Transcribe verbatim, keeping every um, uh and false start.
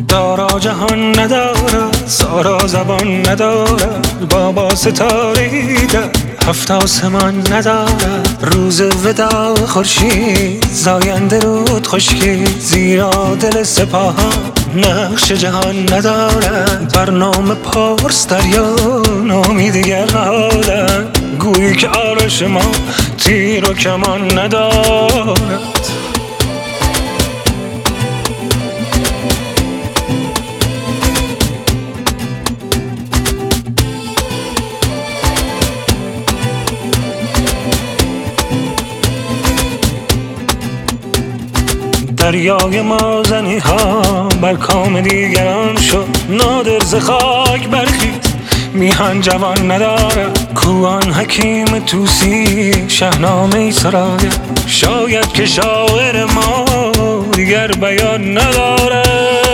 دارا جهان ندارد، سارا زبان ندارد، بابا ستاره در هفت آسمان ندارد. روز ودا خورشید زاینده رود خشکی، زیرا دل سپاهان نقش جهان ندارد. برنامه پارس دریا نامی دیگر نهادند، گویی که آرش ما تیر و کمان ندارد. دریای ما زنی ها بر کام دیگران شد، نادر ز خاک برخیز میهن جوان ندارد. کوان حکیم توسی شهنامه سراید، شاید که شاعر ما دیگر بیان ندارد.